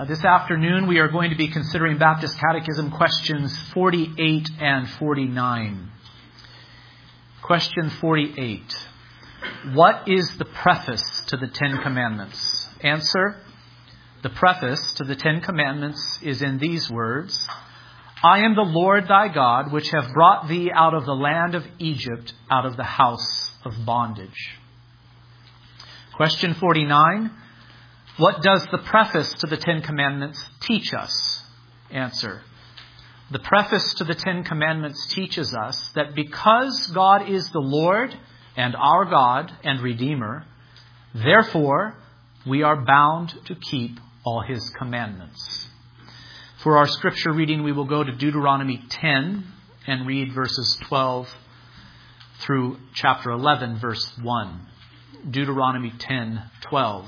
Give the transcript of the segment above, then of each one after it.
This afternoon we are going to be considering Baptist Catechism questions 48 and 49. Question 48. What is the preface to the Ten Commandments? Answer. The preface to the Ten Commandments is in these words: I am the Lord thy God, which have brought thee out of the land of Egypt, out of the house of bondage. Question 49. What does the preface to the Ten Commandments teach us? Answer. The preface to the Ten Commandments teaches us that because God is the Lord and our God and Redeemer, therefore we are bound to keep all His commandments. For our scripture reading, we will go to Deuteronomy 10 and read verses 12 through chapter 11, verse 1. Deuteronomy 10:12.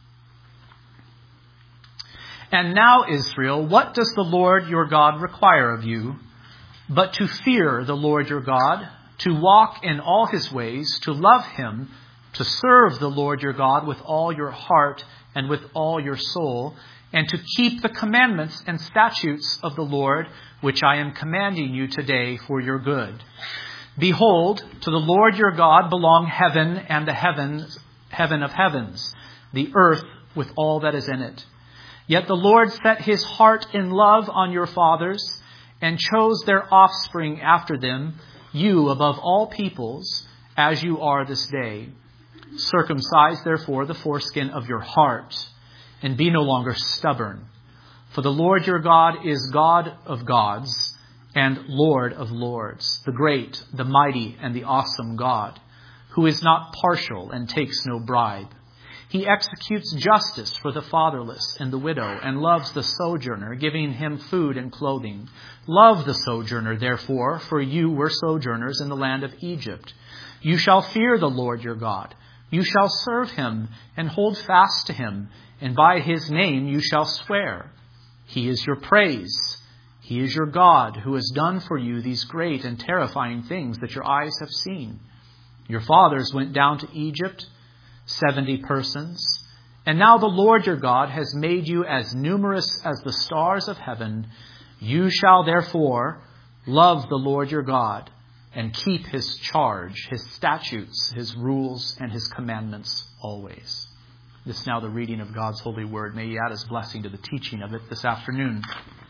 And now, Israel, what does the Lord your God require of you, but to fear the Lord your God, to walk in all His ways, to love Him, to serve the Lord your God with all your heart and with all your soul, and to keep the commandments and statutes of the Lord, which I am commanding you today for your good. Behold, to the Lord your God belong heaven and the heaven of heavens, the earth with all that is in it. Yet the Lord set His heart in love on your fathers and chose their offspring after them, you above all peoples, as you are this day. Circumcise, therefore, the foreskin of your heart, and be no longer stubborn. For the Lord your God is God of gods and Lord of lords, the great, the mighty, and the awesome God, who is not partial and takes no bribe. He executes justice for the fatherless and the widow, and loves the sojourner, giving him food and clothing. Love the sojourner, therefore, for you were sojourners in the land of Egypt. You shall fear the Lord your God. You shall serve Him and hold fast to Him, and by His name you shall swear. He is your praise. He is your God, who has done for you these great and terrifying things that your eyes have seen. Your fathers went down to Egypt, 70 persons, and now the Lord your God has made you as numerous as the stars of heaven. You shall therefore love the Lord your God and keep His charge, His statutes, His rules, and His commandments always. This is now the reading of God's holy word. May He add His blessing to the teaching of it this afternoon.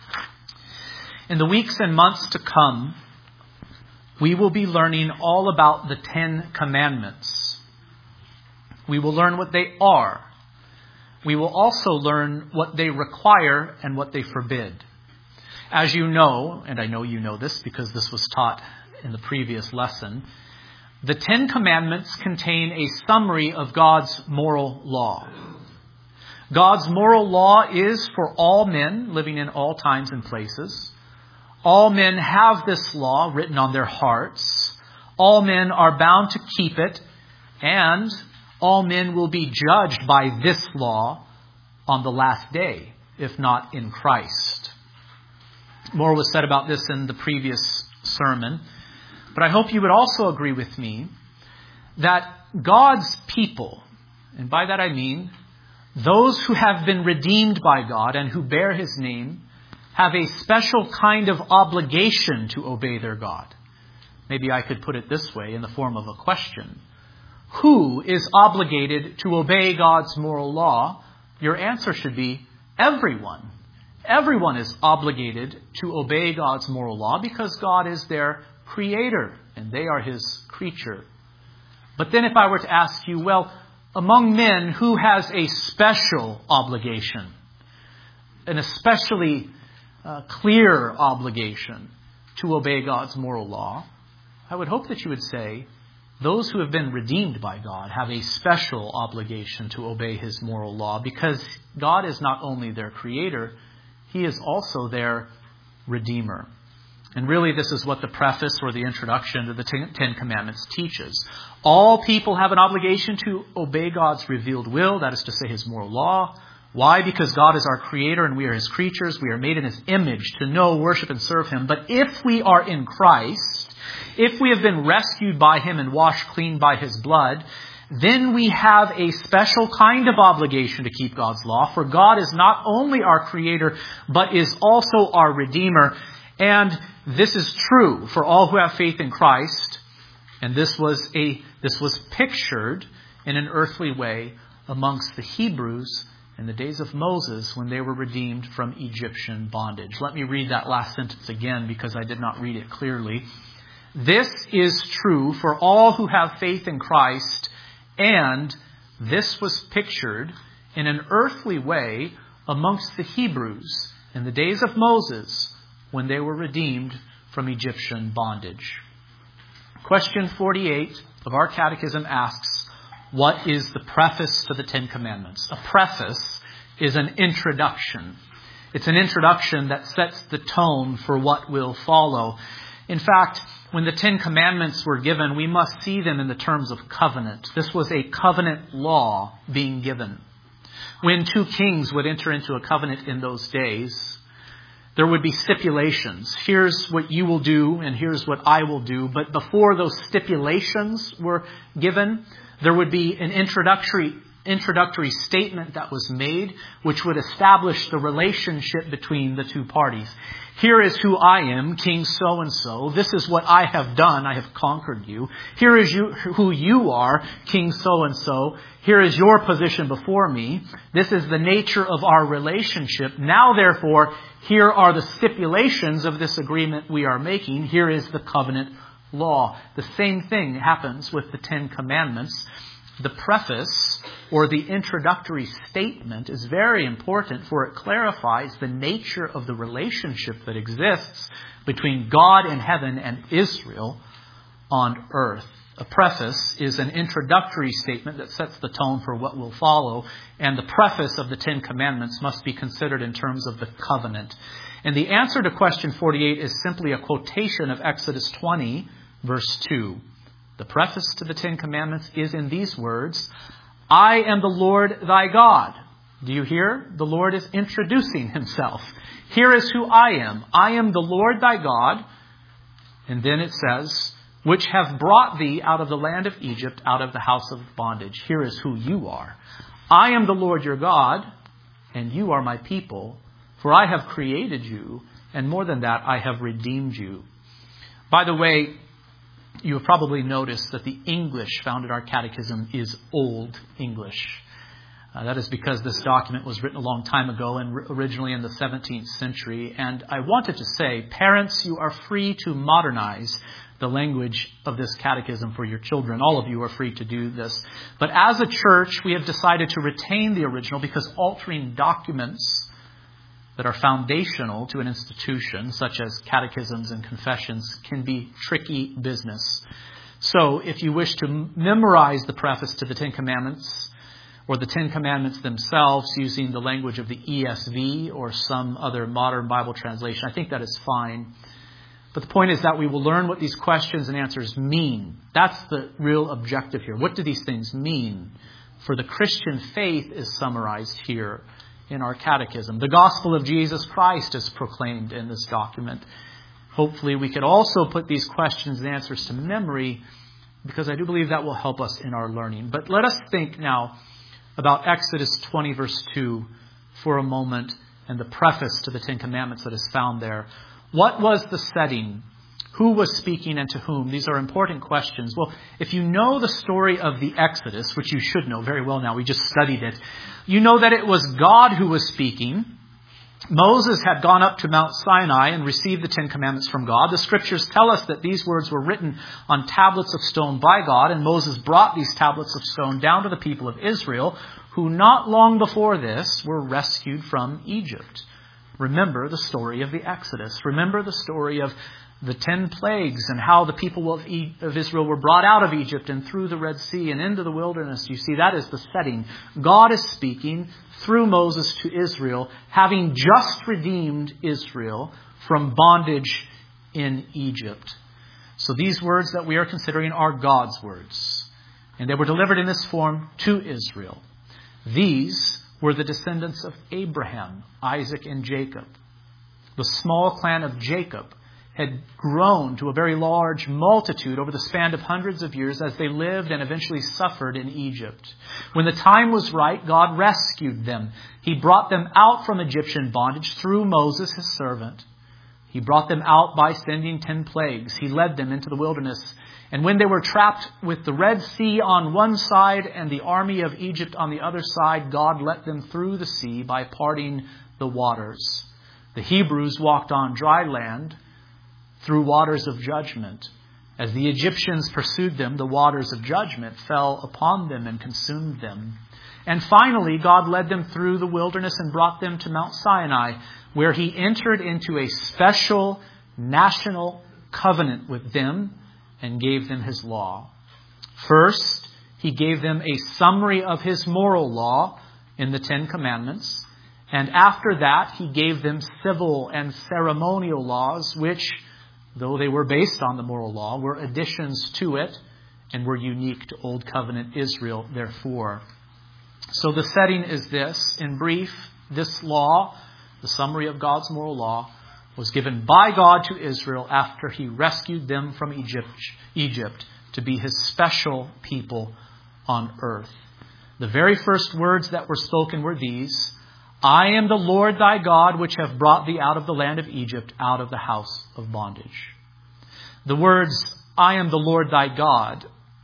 In the weeks and months to come, we will be learning all about the Ten Commandments. We will learn what they are. We will also learn what they require and what they forbid. As you know, and I know you know this because this was taught in the previous lesson, the Ten Commandments contain a summary of God's moral law. God's moral law is for all men living in all times and places. All men have this law written on their hearts. All men are bound to keep it, and all men will be judged by this law on the last day, if not in Christ. More was said about this in the previous sermon, but I hope you would also agree with me that God's people, and by that I mean those who have been redeemed by God and who bear His name, have a special kind of obligation to obey their God. Maybe I could put it this way in the form of a question. Who is obligated to obey God's moral law? Your answer should be everyone. Everyone is obligated to obey God's moral law because God is their creator and they are His creature. But then if I were to ask you, well, among men, who has a special obligation? An especially clear obligation to obey God's moral law? I would hope that you would say, those who have been redeemed by God have a special obligation to obey His moral law because God is not only their creator, He is also their Redeemer. And really this is what the preface or the introduction to the Ten Commandments teaches. All people have an obligation to obey God's revealed will, that is to say His moral law. Why? Because God is our creator and we are His creatures. We are made in His image to know, worship, and serve Him. But if we are in Christ, if we have been rescued by Him and washed clean by His blood, then we have a special kind of obligation to keep God's law. For God is not only our Creator, but is also our Redeemer. And this is true for all who have faith in Christ. And this was pictured in an earthly way amongst the Hebrews in the days of Moses when they were redeemed from Egyptian bondage. Let me read that last sentence again because I did not read it clearly. This is true for all who have faith in Christ, and this was pictured in an earthly way amongst the Hebrews in the days of Moses when they were redeemed from Egyptian bondage. Question 48 of our catechism asks, what is the preface to the Ten Commandments? A preface is an introduction. It's an introduction that sets the tone for what will follow. In fact, when the Ten Commandments were given, we must see them in the terms of covenant. This was a covenant law being given. When two kings would enter into a covenant in those days, there would be stipulations. Here's what you will do and here's what I will do. But before those stipulations were given, there would be an introductory statement that was made, which would establish the relationship between the two parties. Here is who I am, King so-and-so. This is what I have done. I have conquered you. Here is who you are, King so-and-so. Here is your position before me. This is the nature of our relationship. Now, therefore, here are the stipulations of this agreement we are making. Here is the covenant law. The same thing happens with the Ten Commandments. The preface or the introductory statement is very important, for it clarifies the nature of the relationship that exists between God in heaven and Israel on earth. A preface is an introductory statement that sets the tone for what will follow, and the preface of the Ten Commandments must be considered in terms of the covenant. And the answer to question 48 is simply a quotation of Exodus 20, verse 2. The preface to the Ten Commandments is in these words, I am the Lord thy God. Do you hear? The Lord is introducing himself. Here is who I am. I am the Lord thy God. And then it says, which have brought thee out of the land of Egypt, out of the house of bondage. Here is who you are. I am the Lord your God, and you are my people, for I have created you, and more than that, I have redeemed you. By the way, you have probably noticed that the English found in our catechism is Old English. That is because this document was written a long time ago and originally in the 17th century. And I wanted to say, parents, you are free to modernize the language of this catechism for your children. All of you are free to do this. But as a church, we have decided to retain the original because altering documents that are foundational to an institution, such as catechisms and confessions, can be tricky business. So if you wish to memorize the preface to the Ten Commandments, or the Ten Commandments themselves using the language of the ESV or some other modern Bible translation, I think that is fine. But the point is that we will learn what these questions and answers mean. That's the real objective here. What do these things mean? For the Christian faith is summarized here in our catechism. The gospel of Jesus Christ is proclaimed in this document. Hopefully we could also put these questions and answers to memory, because I do believe that will help us in our learning. But let us think now about Exodus 20 verse 2 for a moment and the preface to the Ten Commandments that is found there. What was the setting? Who was speaking and to whom? These are important questions. Well, if you know the story of the Exodus, which you should know very well now, we just studied it, you know that it was God who was speaking. Moses had gone up to Mount Sinai and received the Ten Commandments from God. The Scriptures tell us that these words were written on tablets of stone by God, and Moses brought these tablets of stone down to the people of Israel, who not long before this were rescued from Egypt. Remember the story of the Exodus. Remember the story of the 10 plagues and how the people of Israel were brought out of Egypt and through the Red Sea and into the wilderness. You see, that is the setting. God is speaking through Moses to Israel, having just redeemed Israel from bondage in Egypt. So these words that we are considering are God's words. And they were delivered in this form to Israel. These were the descendants of Abraham, Isaac, and Jacob. The small clan of Jacob had grown to a very large multitude over the span of hundreds of years as they lived and eventually suffered in Egypt. When the time was right, God rescued them. He brought them out from Egyptian bondage through Moses, his servant. He brought them out by sending 10 plagues. He led them into the wilderness. And when they were trapped with the Red Sea on one side and the army of Egypt on the other side, God let them through the sea by parting the waters. The Hebrews walked on dry land through waters of judgment. As the Egyptians pursued them, the waters of judgment fell upon them and consumed them. And finally, God led them through the wilderness and brought them to Mount Sinai, where He entered into a special national covenant with them and gave them His law. First, He gave them a summary of His moral law in the 10 Commandments. And after that, He gave them civil and ceremonial laws, which, though they were based on the moral law, were additions to it and were unique to Old Covenant Israel, therefore. So the setting is this. In brief, this law, the summary of God's moral law, was given by God to Israel after He rescued them from Egypt to be His special people on earth. The very first words that were spoken were these: I am the Lord thy God, which have brought thee out of the land of Egypt, out of the house of bondage. The words, I am the Lord thy God,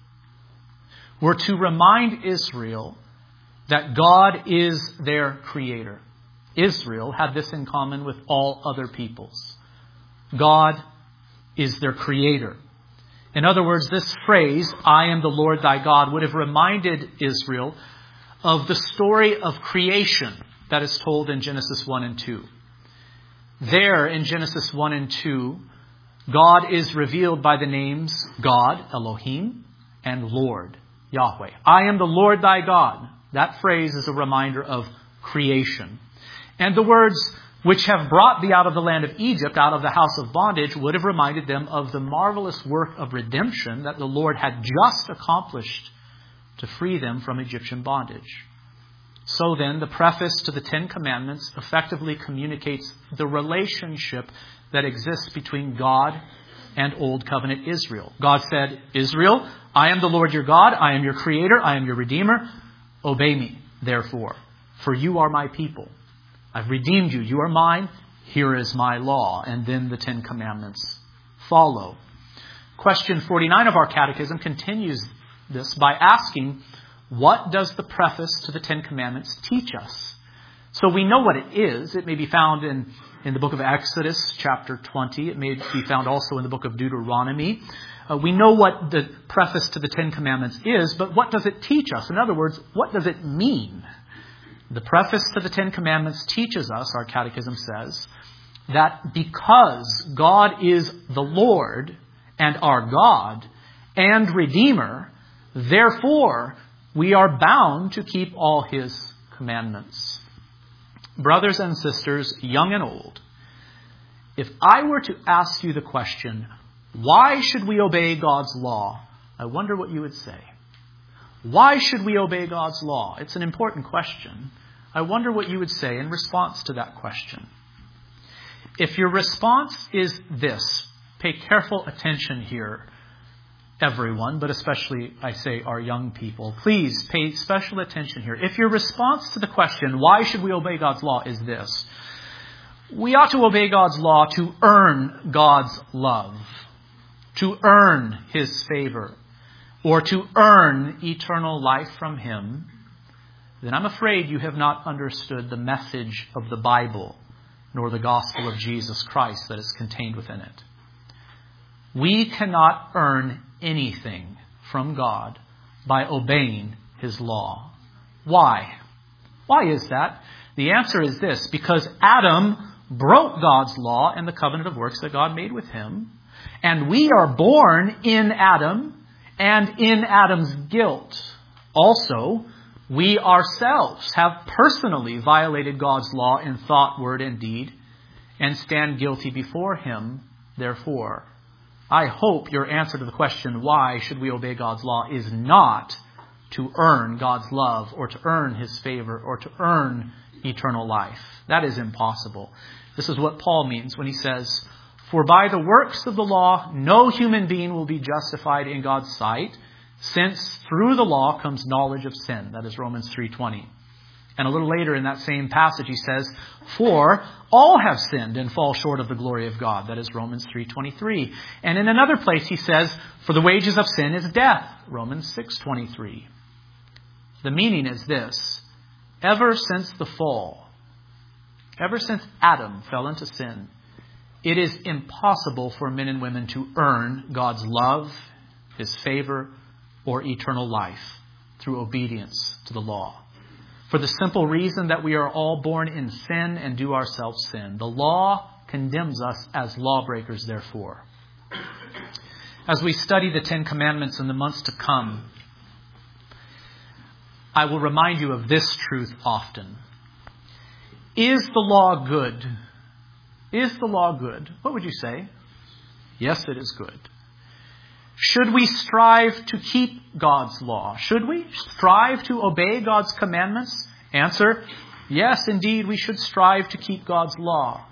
were to remind Israel that God is their creator. Israel had this in common with all other peoples. God is their creator. In other words, this phrase, I am the Lord thy God, would have reminded Israel of the story of creation that is told in Genesis 1 and 2. There in Genesis 1 and 2, God is revealed by the names God, Elohim, and Lord, Yahweh. I am the Lord thy God. That phrase is a reminder of creation. And the words, which have brought thee out of the land of Egypt, out of the house of bondage, would have reminded them of the marvelous work of redemption that the Lord had just accomplished to free them from Egyptian bondage. So then, the preface to the 10 Commandments effectively communicates the relationship that exists between God and Old Covenant Israel. God said, Israel, I am the Lord your God, I am your creator, I am your redeemer. Obey me, therefore, for you are my people. I've redeemed you. You are mine. Here is my law. And then the 10 Commandments follow. Question 49 of our catechism continues this by asking, what does the preface to the 10 Commandments teach us? So we know what it is. It may be found in the book of Exodus, chapter 20. It may be found also in the book of Deuteronomy. We know what the preface to the 10 Commandments is, but what does it teach us? In other words, what does it mean? The preface to the 10 Commandments teaches us, our catechism says, that because God is the Lord and our God and Redeemer, therefore we are bound to keep all His commandments. Brothers and sisters, young and old, if I were to ask you the question, why should we obey God's law? I wonder what you would say. Why should we obey God's law? It's an important question. I wonder what you would say in response to that question. If your response is this, pay careful attention here, everyone, but especially, I say, our young people. Please pay special attention here. If your response to the question, why should we obey God's law, is this: we ought to obey God's law to earn God's love, to earn His favor, or to earn eternal life from Him, then I'm afraid you have not understood the message of the Bible, nor the gospel of Jesus Christ that is contained within it. We cannot earn anything from God by obeying His law. Why? Why is that? The answer is this: because Adam broke God's law and the covenant of works that God made with him, and we are born in Adam and in Adam's guilt. Also, we ourselves have personally violated God's law in thought, word, and deed, and stand guilty before Him, therefore. I hope your answer to the question, why should we obey God's law, is not to earn God's love or to earn His favor or to earn eternal life. That is impossible. This is what Paul means when he says, For by the works of the law, no human being will be justified in God's sight, since through the law comes knowledge of sin. That is Romans 3:20. And a little later in that same passage he says, for all have sinned and fall short of the glory of God. That is Romans 3:23. And in another place he says, for the wages of sin is death. Romans 6:23. The meaning is this: ever since the fall, ever since Adam fell into sin, it is impossible for men and women to earn God's love, His favor, or eternal life through obedience to the law. For the simple reason that we are all born in sin and do ourselves sin. The law condemns us as lawbreakers, therefore. As we study the Ten Commandments in the months to come, I will remind you of this truth often. Is the law good? Is the law good? What would you say? Yes, it is good. Should we strive to keep God's law? Should we strive to obey God's commandments? Answer, yes, indeed, we should strive to keep God's law.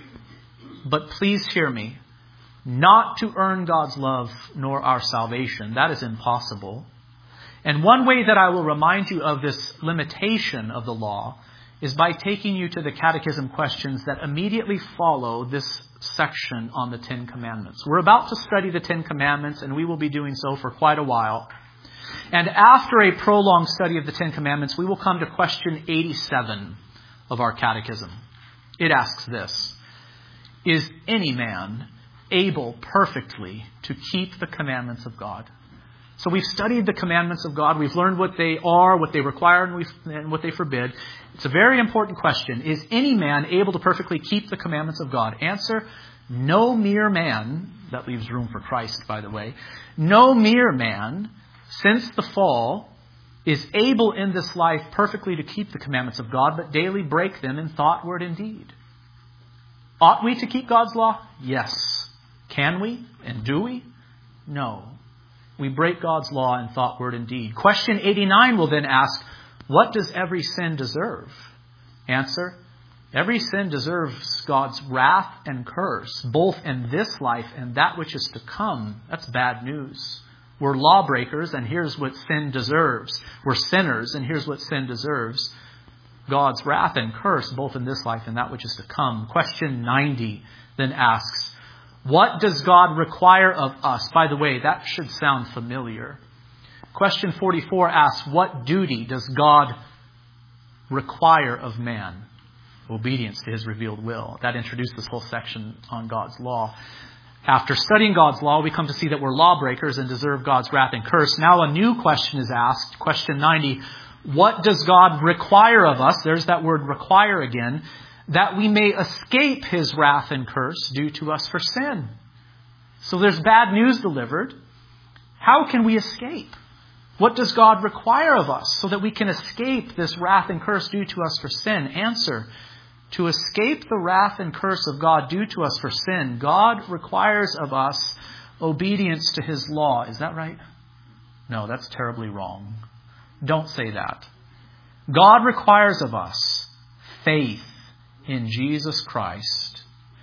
But please hear me, not to earn God's love nor our salvation. That is impossible. And one way that I will remind you of this limitation of the law is by taking you to the catechism questions that immediately follow this section on the Ten Commandments. We're about to study the Ten Commandments, and we will be doing so for quite a while. And after a prolonged study of the Ten Commandments, we will come to question 87 of our catechism. It asks this: is any man able perfectly to keep the commandments of God? So we've studied the commandments of God. We've learned what they are, what they require, and what they forbid. It's a very important question. Is any man able to perfectly keep the commandments of God? Answer, no mere man. That leaves room for Christ, by the way. No mere man, since the fall, is able in this life perfectly to keep the commandments of God, but daily break them in thought, word, and deed. Ought we to keep God's law? Yes. Can we? And do we? No. We break God's law in thought, word, and deed. Question 89 will then ask, what does every sin deserve? Answer, every sin deserves God's wrath and curse, both in this life and that which is to come. That's bad news. We're lawbreakers, and here's what sin deserves. We're sinners, and here's what sin deserves: God's wrath and curse, both in this life and that which is to come. Question 90 then asks, what does God require of us? By the way, that should sound familiar. Question 44 asks, what duty does God require of man? Obedience to His revealed will. That introduced this whole section on God's law. After studying God's law, we come to see that we're lawbreakers and deserve God's wrath and curse. Now a new question is asked. Question 90. What does God require of us? There's that word require again. That we may escape His wrath and curse due to us for sin. So there's bad news delivered. How can we escape? What does God require of us so that we can escape this wrath and curse due to us for sin? Answer, to escape the wrath and curse of God due to us for sin, God requires of us obedience to His law. Is that right? No, that's terribly wrong. Don't say that. God requires of us faith in Jesus Christ,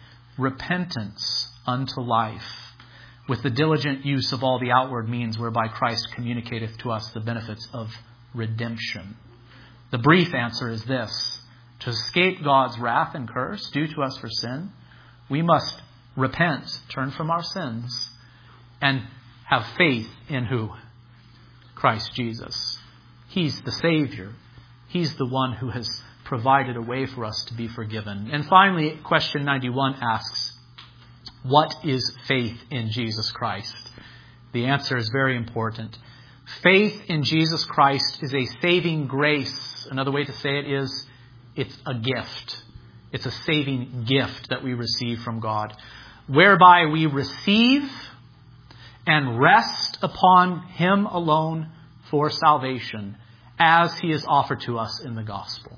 repentance unto life, with the diligent use of all the outward means whereby Christ communicateth to us the benefits of redemption. The brief answer is this: to escape God's wrath and curse due to us for sin, we must repent, turn from our sins, and have faith in who? Christ Jesus. He's the Savior. He's the one who has provided a way for us to be forgiven. And finally, question 91 asks, what is faith in Jesus Christ? The answer is very important. Faith in Jesus Christ is a saving grace. Another way to say it is, it's a gift. It's a saving gift that we receive from God, whereby we receive and rest upon Him alone for salvation, as He is offered to us in the gospel.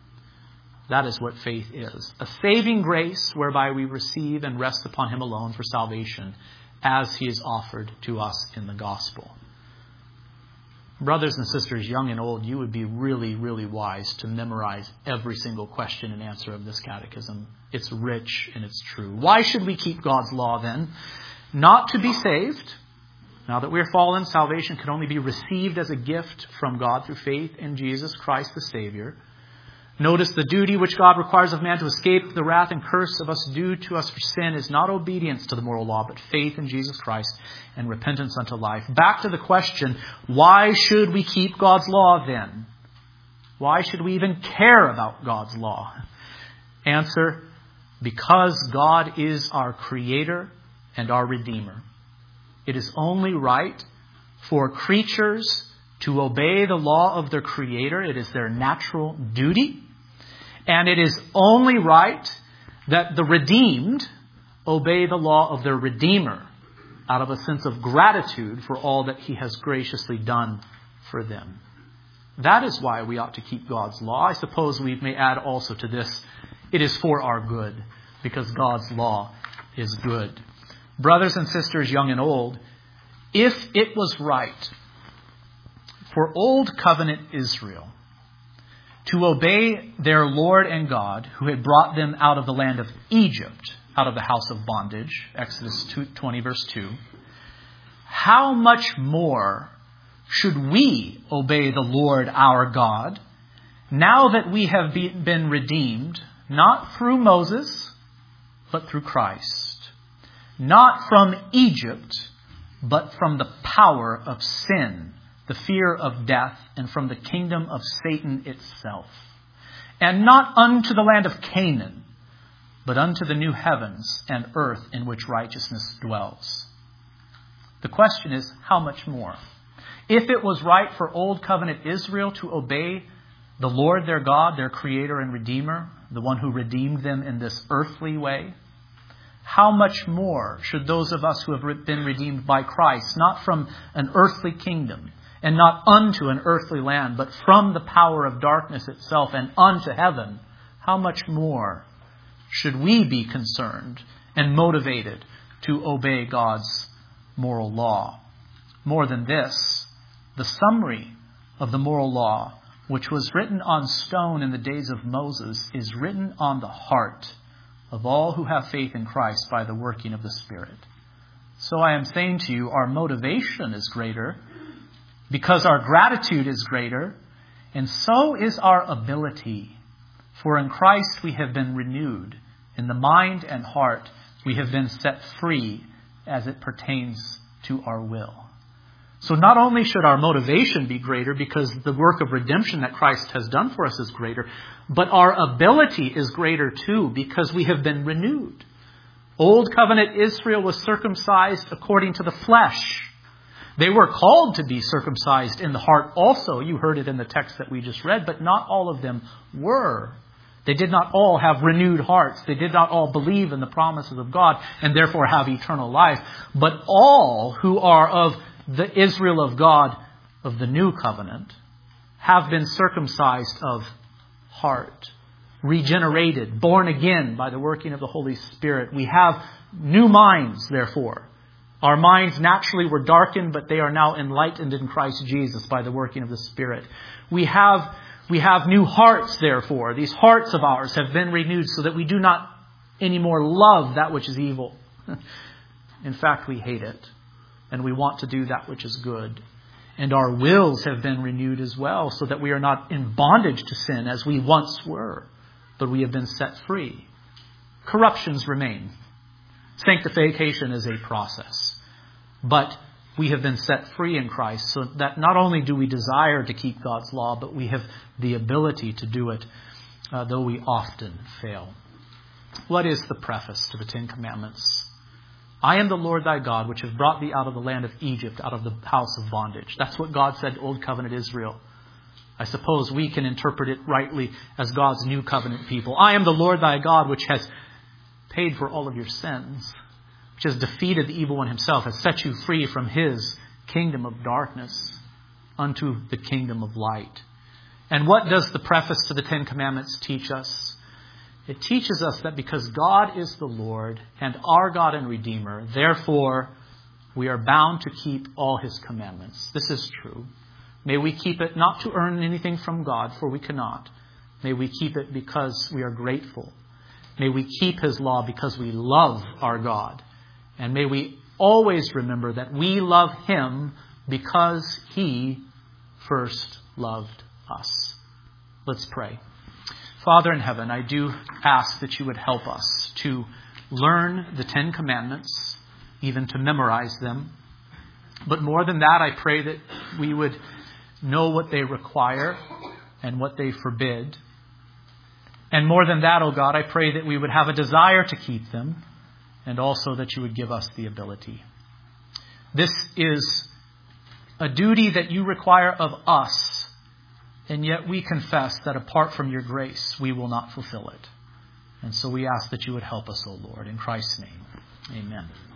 That is what faith is. A saving grace whereby we receive and rest upon Him alone for salvation, as He is offered to us in the gospel. Brothers and sisters, young and old, you would be really, really wise to memorize every single question and answer of this catechism. It's rich and it's true. Why should we keep God's law then? Not to be saved. Now that we are fallen, salvation can only be received as a gift from God through faith in Jesus Christ the Savior. Notice the duty which God requires of man to escape the wrath and curse of us due to us for sin is not obedience to the moral law, but faith in Jesus Christ and repentance unto life. Back to the question, why should we keep God's law then? Why should we even care about God's law? Answer, because God is our Creator and our Redeemer. It is only right for creatures to obey the law of their Creator. It is their natural duty. And it is only right that the redeemed obey the law of their Redeemer out of a sense of gratitude for all that He has graciously done for them. That is why we ought to keep God's law. I suppose we may add also to this, it is for our good, because God's law is good. Brothers and sisters, young and old, if it was right for Old Covenant Israel to obey their Lord and God, who had brought them out of the land of Egypt, out of the house of bondage, Exodus 20 verse 2, how much more should we obey the Lord our God, now that we have been redeemed, not through Moses, but through Christ, not from Egypt, but from the power of sin, the fear of death, and from the kingdom of Satan itself. And not unto the land of Canaan, but unto the new heavens and earth in which righteousness dwells. The question is, how much more? If it was right for Old Covenant Israel to obey the Lord their God, their Creator and Redeemer, the one who redeemed them in this earthly way, how much more should those of us who have been redeemed by Christ, not from an earthly kingdom, and not unto an earthly land, but from the power of darkness itself and unto heaven, how much more should we be concerned and motivated to obey God's moral law? More than this, the summary of the moral law, which was written on stone in the days of Moses, is written on the heart of all who have faith in Christ by the working of the Spirit. So I am saying to you, our motivation is greater, because our gratitude is greater, and so is our ability. For in Christ we have been renewed. In the mind and heart we have been set free as it pertains to our will. So not only should our motivation be greater because the work of redemption that Christ has done for us is greater, but our ability is greater too because we have been renewed. Old Covenant Israel was circumcised according to the flesh. They were called to be circumcised in the heart also. You heard it in the text that we just read, but not all of them were. They did not all have renewed hearts. They did not all believe in the promises of God and therefore have eternal life. But all who are of the Israel of God of the new covenant have been circumcised of heart, regenerated, born again by the working of the Holy Spirit. We have new minds, therefore. Our minds naturally were darkened, but they are now enlightened in Christ Jesus by the working of the Spirit. We have new hearts, therefore. These hearts of ours have been renewed so that we do not anymore love that which is evil. In fact, we hate it. And we want to do that which is good. And our wills have been renewed as well, so that we are not in bondage to sin as we once were, but we have been set free. Corruptions remain. Sanctification is a process. But we have been set free in Christ, so that not only do we desire to keep God's law, but we have the ability to do it, though we often fail. What is the preface to the Ten Commandments? I am the Lord thy God, which have brought thee out of the land of Egypt, out of the house of bondage. That's what God said to Old Covenant Israel. I suppose we can interpret it rightly as God's new covenant people. I am the Lord thy God, which has paid for all of your sins, which has defeated the evil one himself, has set you free from his kingdom of darkness unto the kingdom of light. And what does the preface to the Ten Commandments teach us? It teaches us that because God is the Lord and our God and Redeemer, therefore we are bound to keep all His commandments. This is true. May we keep it not to earn anything from God, for we cannot. May we keep it because we are grateful. May we keep His law because we love our God. And may we always remember that we love Him because He first loved us. Let's pray. Father in heaven, I do ask that you would help us to learn the 10 Commandments, even to memorize them. But more than that, I pray that we would know what they require and what they forbid. And more than that, O God, I pray that we would have a desire to keep them, and also that you would give us the ability. This is a duty that you require of us, and yet we confess that apart from your grace, we will not fulfill it. And so we ask that you would help us, O Lord, in Christ's name. Amen.